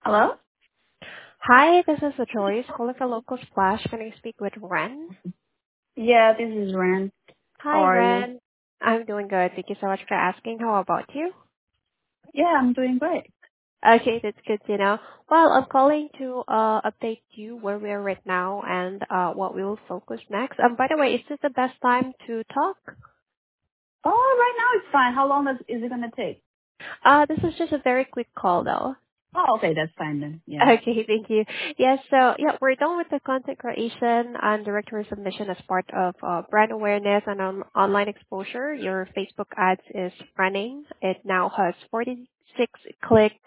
Hello? Hi, this is Joyce calling for Local Splash. Can I speak with Ren? Yeah, this is Ren. How Hi, are you? Ren. I'm doing good. Thank you so much for asking. How about you? Yeah, I'm doing great. Okay, that's good to know. Well, I'm calling to update you where we are right now and what we will focus next. By the way, is this the best time to talk? Oh, right now it's fine. How long is it gonna take? This is just a very quick call though. Oh, okay, that's fine then. Yeah. Okay, thank you. Yes, so yeah, we're done with the content creation and directory submission as part of brand awareness and online exposure. Your Facebook ads is running. It now has 46 clicks,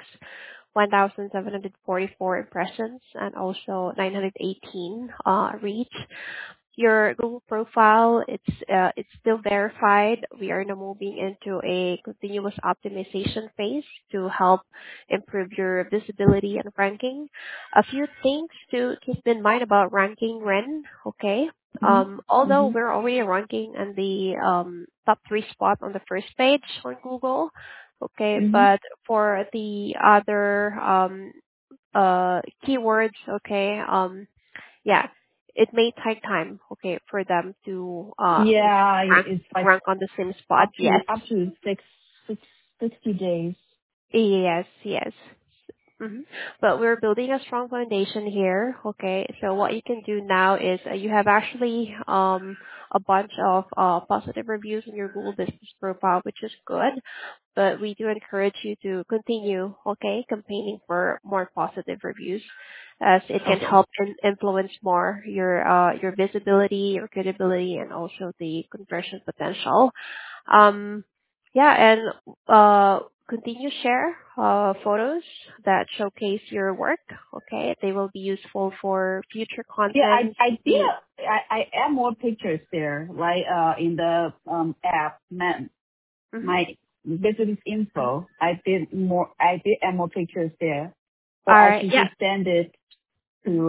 1,744 impressions, and also 918 reach. Your Google profile, it's still verified. We are now moving into a continuous optimization phase to help improve your visibility and ranking. A few things to keep in mind about ranking Ren, okay? Mhm. Although Mhm. we're already ranking in the top three spot on the first page on Google, okay, Mhm. but for the other keywords, okay, yeah, it may take time, okay, for them to Yeah, rank it's like rank on the same spot. Yes, up to six 60 days. yes, yes. But we're building a strong foundation here. Okay, so what you can do now is you have actually a bunch of positive reviews in your Google Business profile, which is good. But we do encourage you to continue, okay, campaigning for more positive reviews, as it can Okay. help influence more your visibility, your credibility, and also the conversion potential. Um, yeah, and continue share photos that showcase your work. Okay, they will be useful for future Yeah, content. I did. The I add more pictures there, like in the app, mhm. my business info. I did add more pictures there, or All I right, should yeah. just send it Mhm. to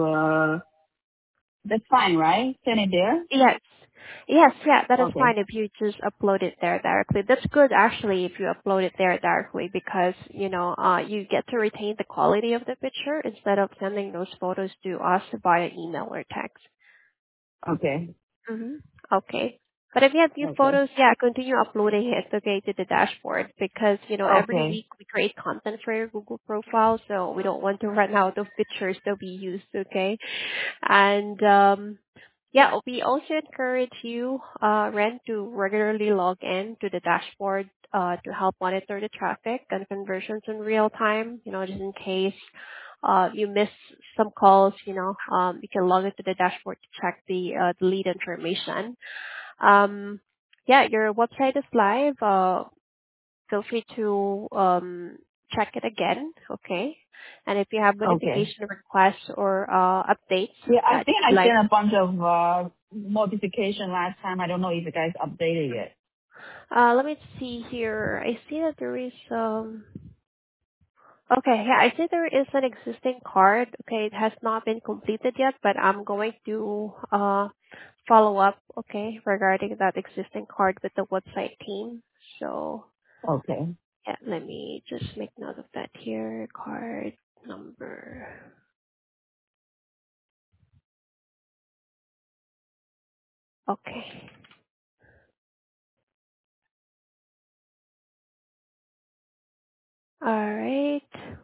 that's fine, right? Send it there? Yes. Yes, yeah, that is Okay. fine if you just upload it there directly. That's good actually if you upload it there directly because, you get to retain the quality of the picture instead of sending those photos to us via email or text. Okay. Mm-hmm. Okay. But if you have new Okay. photos, yeah, continue uploading it, okay, to the dashboard because, every Okay. week we create content for your Google profile, so we don't want to run out of pictures to be used, okay? And yeah, we also encourage you, Ren, to regularly log in to the dashboard to help monitor the traffic and conversions in real time, just in case you miss some calls, you can log into the dashboard to check the lead information. Um, yeah, your website is live. Feel free to check it again, okay? And if you have Okay. modification requests or updates Yeah, I that think you'd I like, sent a bunch of modification last time. I don't know if you guys updated it. let me see here. I see that there is okay, yeah, I see there is an existing card. Okay, it has not been completed yet, but I'm going to follow up, okay, regarding that existing card with the website team. So Okay. yeah, let me just make note of that here. Card number. Okay. All right.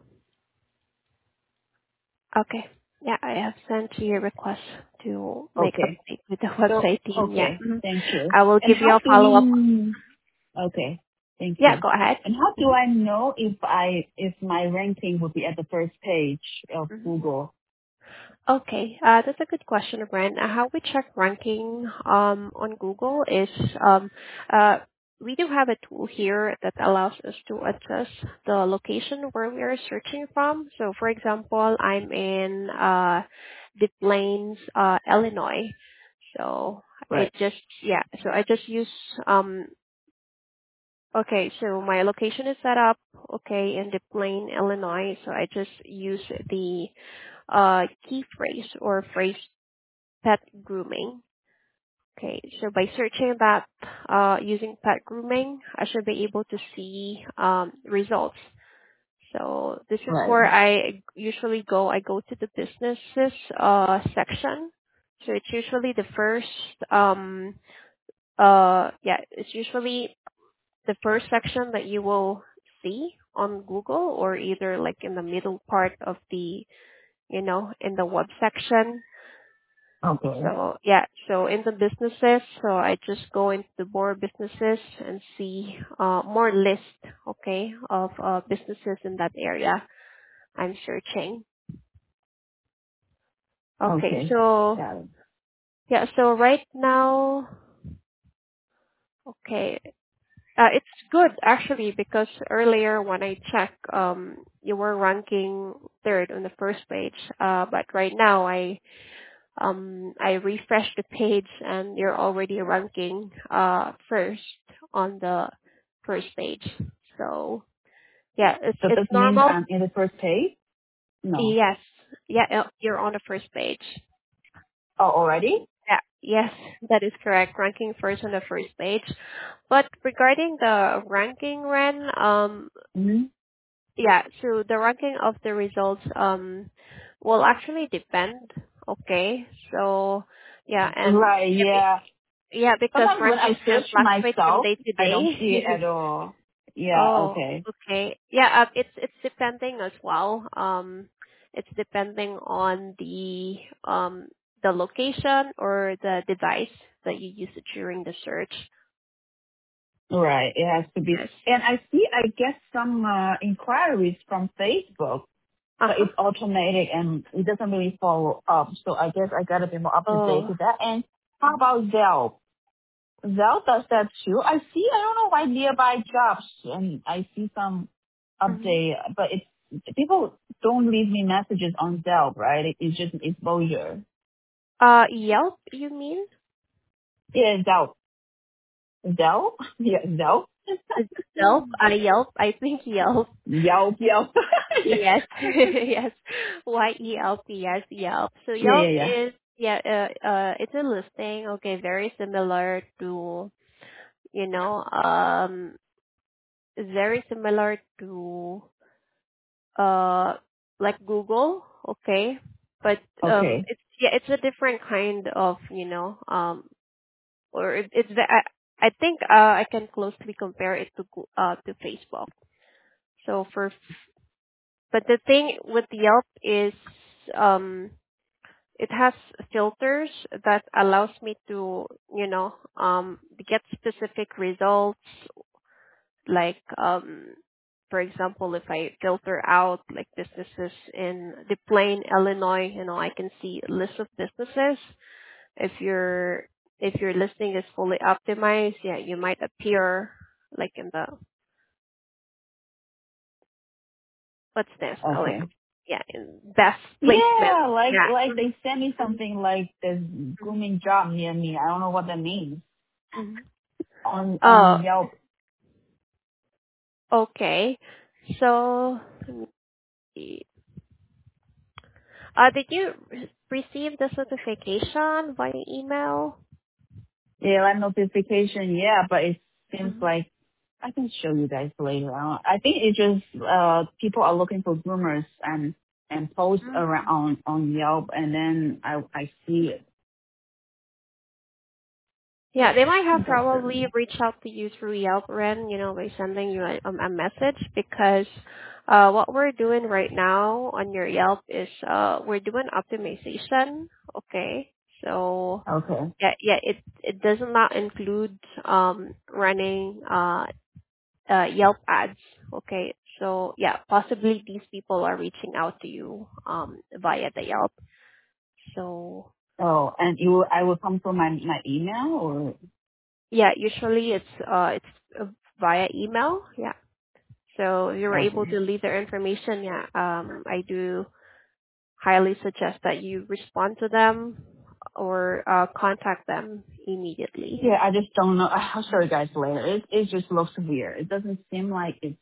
Okay. Yeah, I have sent you a request to make Okay. update with the So, website team. Yeah. okay. Thank you. I will And give you how a do follow up. we, okay. Thank Yeah, you. go ahead. And how do Mhm. I know if my ranking would be at the first page of Mhm. Google? Okay, that's a good question, Brent. How we check ranking on Google is uh, we do have a tool here that allows us to adjust the location where we are searching from. So, for example, I'm in Des Plaines, Illinois. So Right. so I just use okay, so my location is set up okay in Des Plaines, Illinois. So I just use the key phrase or phrase pet grooming. Okay, so by searching that using pet grooming, I should be able to see results. So this is Right. where I usually go. I go to the businesses section. So it's usually the first it's usually the first section that you will see on Google, or either like in the middle part of the, in the web section. Okay. So yeah, so in the businesses, so I just go into more businesses and see more list, okay, of businesses in that area I'm searching. Okay, Okay. so Got it. yeah, so right now, okay, it's good actually, because earlier when I checked, you were ranking third on the first page, but right now I refreshed the page and you're already ranking first on the first page. So yeah, So it's this means normal. I'm in the first page? No. Yes, yeah, you're on the first page. Oh, already? Yeah, yes, that is correct. Ranking first on the first page. But regarding the ranking, Ren, Mm-hmm. yeah, so the ranking of the results will actually depend. Okay, so yeah, and Right, yeah. yeah, because Sometimes when I rankings can search fluctuate from myself, day to I don't see it day. at all. Yeah, Oh, okay. okay. Yeah, it's depending as well. It's depending on the location or the device that you use during the search. Right, it has to be. Yes. And I get some inquiries from Facebook, Uh but huh. it's automatic and it doesn't really follow up. So I guess I gotta be more up to date Oh. with that. And how about Zelle? Zelle does that too. I don't know why nearby jobs, and I see some Mhm. update, but people don't leave me messages on Zelle, right? It's just exposure. Yelp, you mean? Yeah, Zelle. Zelle? Yeah, Zelle. Yelp? Yelp. I think Yelp. Yelp, Yelp. Yes. Yes. Yelp. Yes, Yelp. So Yeah, Yelp yeah, yeah. is, yeah, it's a listing. Okay, very similar to, you know, very similar to uh like Google. Okay, but Okay, it's a different kind of, or I think I can closely compare it to to Facebook. So but the thing with Yelp is, um it has filters that allows me to, get specific results. Like, for example, if I filter out like businesses in the Plain, Illinois, I can see a list of businesses. If your listing is fully optimized, yeah, you might appear like in the, what's this? Like, okay. yeah, in best placement. Yeah, like Yeah. they send me Mhm. something like this Mhm. grooming job near me. I don't know what that means Mhm. on Oh, Yelp. okay. So, let me see. Did you receive the notification via email? Yeah, like notification. Yeah, but it seems Mhm. like I can show you guys later on. I think it's just people are looking for groomers and post around Mm. on Yelp, and then I see it. Yeah, they might I have think that's probably it. reached out to you through Yelp, Ren, by sending you a message, because what we're doing right now on your Yelp is we're doing optimization. Okay, so Okay. yeah, it does not include running Yelp ads. Okay, so yeah, possibly these people are reaching out to you via the Yelp. So Oh, and I will come from my email or yeah, usually it's via email. Yeah. So if you were able okay. to leave their information, yeah, I do highly suggest that you respond to them or contact them immediately. Yeah, I just don't know. I'll show you guys later. It just looks weird. It doesn't seem like it's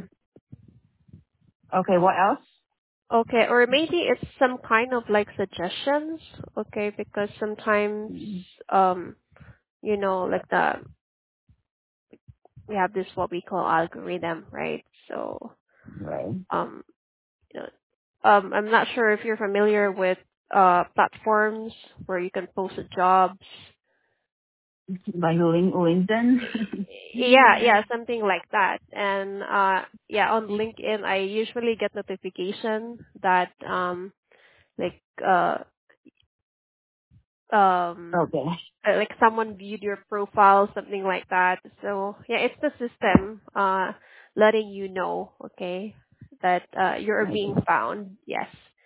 okay. What else? Okay, or maybe it's some kind of like suggestions. Okay, because sometimes Mm. um like we have this what we call algorithm, right? So Right. Um, you know, I'm not sure if you're familiar with platforms where you can post jobs. Like LinkedIn. Yeah, something like that. And yeah, on LinkedIn, I usually get notification that like um Okay. like someone viewed your profile, something like that. So yeah, it's the system letting you know, okay, that you're being Okay. found. Yes.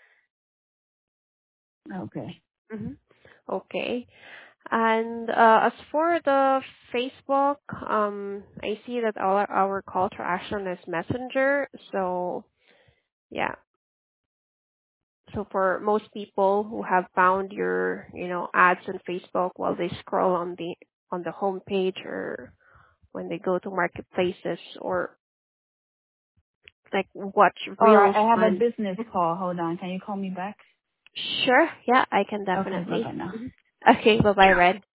Okay. hmm Okay. And as for the Facebook, I see that our call to action is Messenger. So yeah, so for most people who have found your, ads on Facebook while they scroll on the home page, or when they go to marketplaces, or like watch All right. reels I have a on. business call. Hold on. Can you call me back? Sure, yeah, I can Okay. Bye definitely. bye now. Okay, bye bye, Red.